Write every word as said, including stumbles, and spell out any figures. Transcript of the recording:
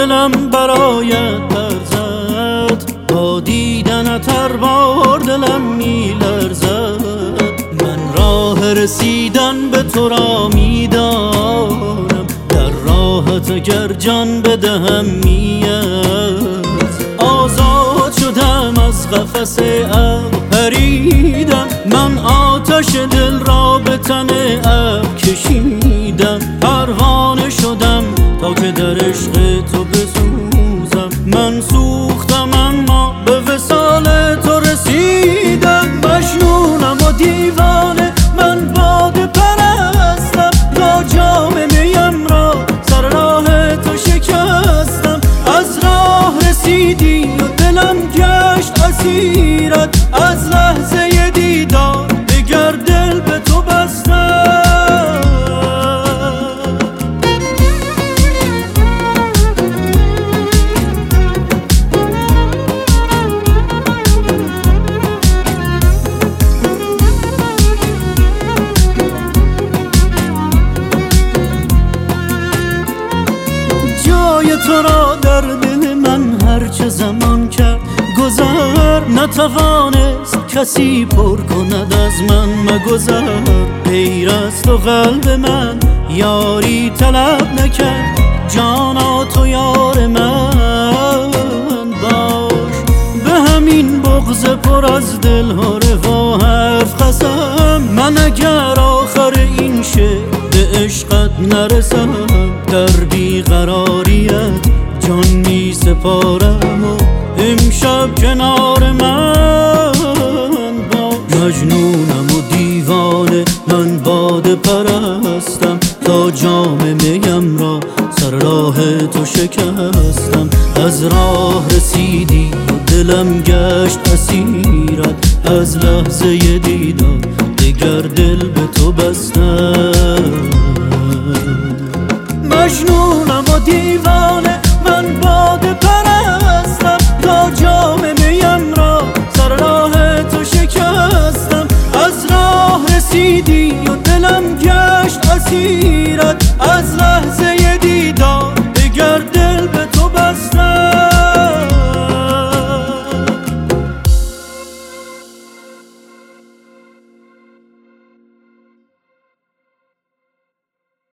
دلم برایت پر زد، با دیدنت هر بار دلم می لرزد. من راه رسیدن به تو را می دانم، در راحت اگر جان بدهم می‌ارزد. آزاد شدم از قفس عقل پریدم، من آتش دل را به تن ابر کشیدم. پروانه شدم تا که در عشق تو بسوزم، من سوختم اما به وصال تو رسیدم. مجنونم و دیوانه من باده پرستم، تا جام میم را سر راه تو شکستم. از راه رسیدی و دلم گشت اسیرت، از لحظه دیدار دگر دل به تو بستم. جای تو را در دل من هرچه زمان کرد گذر، نتوانست کسی پر کند از من مگذر. غیر از تو قلب من یاری طلب نکرد، جانا تو یار من باش. به همین بغض پر از دل ها روا حرف قسم، من اگر آخر این شعر به عشقت نرسم، در بیقراریت جان می سپارم و امشب کنار من باش. مجنونم و دیوانه من باده پرستم، تا جام میم را سر راه تو شکستم. از راه رسیدی و دلم گشت اسیرت، از لحظه دیدار دگر دل به تو بستم. مجنونم و دیوانه من باده پرستم، تا جام میم را سر راه تو شکستم. از راه رسیدی و دلم گشت اسیر